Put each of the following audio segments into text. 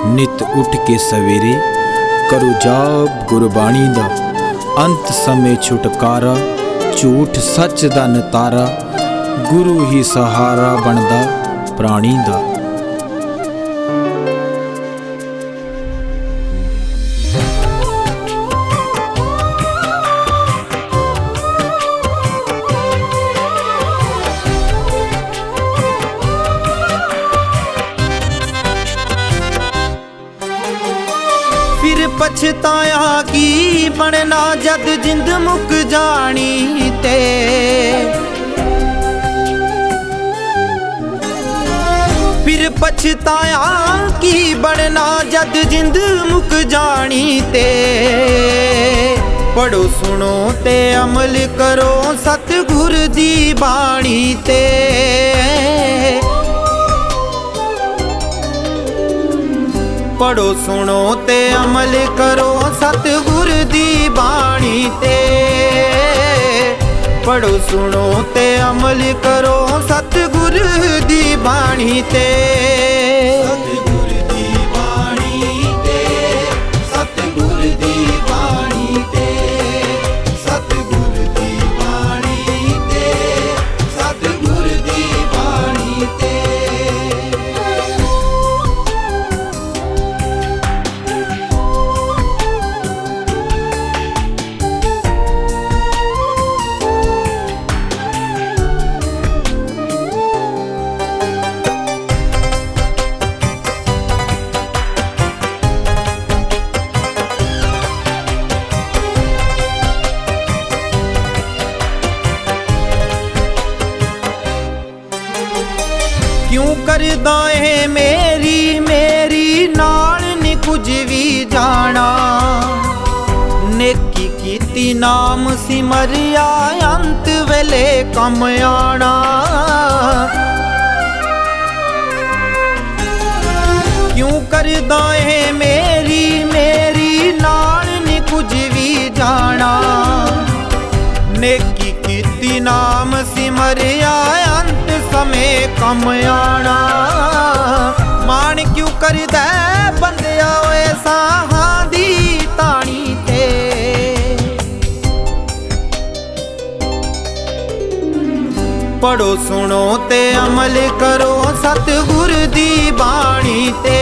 नित उठ के सवेरे करो जाप गुरबाणी दा। अंत समय छुटकारा झूठ सच दा नतारा। गुरु ही सहारा बनदा प्राणी दा। फिर पछताया की बनना जद जिंद मुक जानी ते। फिर पछताया की बनना जद जिंद मुक जानी ते। पढ़ो सुनो ते अमल करो सतगुर दी बाणी ते। पढ़ो सुनो ते अमल करो सतगुर दी बाणी ते। पढ़ो सुनो ते अमल करो सतगुर दी बाणी ते। सतगुर दी बाणी ते, सतगुर दी बाणी ते, सतगुर दी बाणी ते, सतगुर दी बाणी ते। क्यों करदा है मेरी मेरी नाल नी कुछ भी जाना। नेकी कीती नाम सिमरिया अंत वेले कम आना। क्यों करदा है मेरी मेरी नाल नी कुछ भी जाना। नेकी कीती नाम सिमरिया अंत समय कम आना। मान क्यों करदा बंदिया ओए साहां दी ताणी ते। पढ़ो सुनो ते अमल करो सतगुर दी बाणी ते।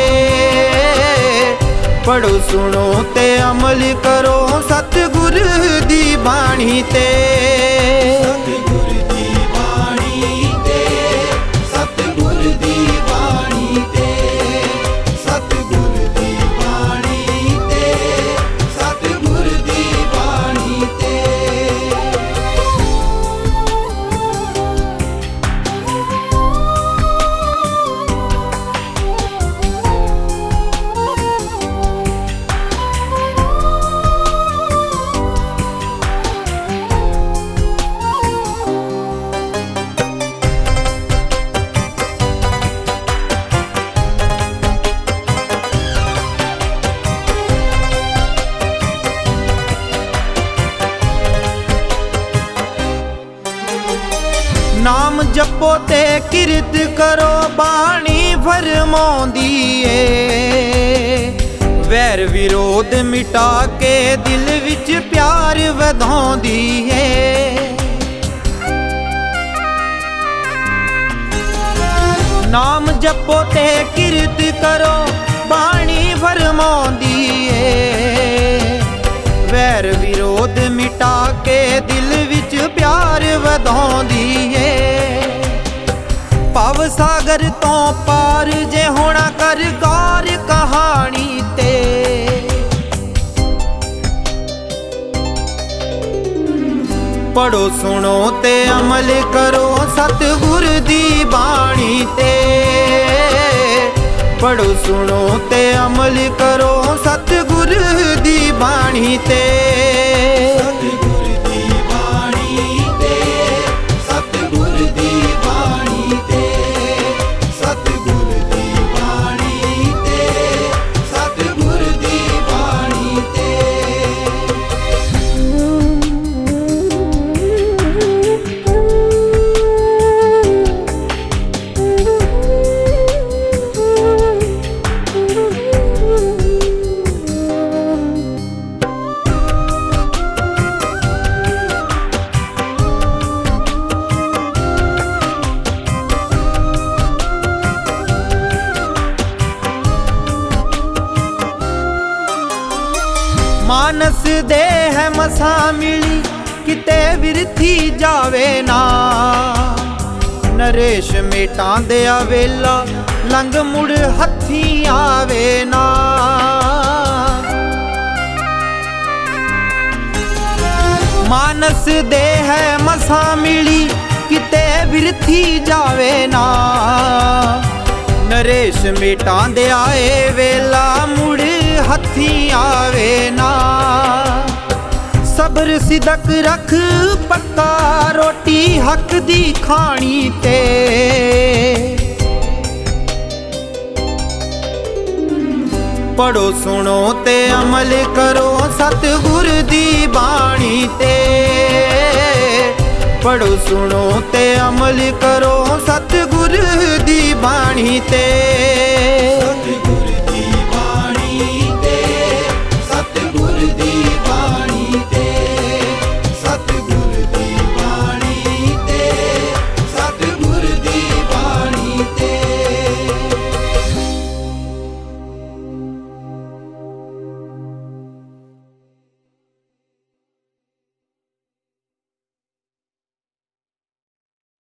पढ़ो सुनो ते अमल करो सतगुर दी बाणी ते। सतगुर दी बाणी ते, सतगुर दी बाणी ते, सतगुर दी बाणी ते, सतगुर दी बाणी ते। नाम जपो ते किरत करो बाणी फरमाउंदी ए। वैर विरोध मिटा के दिल विच प्यार वधाउंदी है। नाम जपो ते किरत करो बाणी फरमाउंदी ए। वैर विरोध मिटा के दिल विच प्यार वधाउंदी है। भव सागर तो पार जे होना कर गौर कहानी ते। पढ़ो सुनो ते अमल करो सतगुर दी बाणी ते। पढ़ो सुनो ते अमल करो सतगुर दी बाणी ते। सतगुर दी बाणी ते, सतगुर दी बाणी ते, सतगुर दी बाणी ते, सतगुर दी बाणी ते। ਮਾਨਸ ਦੇਹ ਮਸਾਂ ਮਿਲੀ ਕਿਤੇ ਵਿਰਥੀ ਜਾਵੇ ਨਾ। ਨਰੇਸ਼ ਮੇਟਾਂ ਦਿਆ ਵੇਲਾ ਲੰਘ ਮੁੜ ਹੱਥੀਂ ਆਵੇ ਨਾ। ਮਾਨਸ ਦੇਹ ਮਸਾਂ ਮਿਲੀ ਕਿਤੇ ਵਿਰਥੀ ਜਾਵੇ ਨਾ। ਨਰੇਸ਼ ਮੇਟਾਂ ਦਿਆ ਏ ਵੇਲਾ ਮੁੜ ਹੱਥੀਂ ਆਵੇ ਨਾ। ਸਬਰ ਸਿਦਕ ਰੱਖ ਪੱਕਾ ਰੋਟੀ ਹੱਕ ਦੀ ਖਾਣੀ ਤੇ। ਪੜੋ ਸੁਣੋ ਤੇ ਅਮਲ ਕਰੋ ਸਤਿਗੁਰ ਦੀ ਬਾਣੀ ਤੇ। ਪੜੋ ਸੁਣੋ ਤੇ ਅਮਲ ਕਰੋ ਸਤਿਗੁਰ ਦੀ ਬਾਣੀ ਤੇ।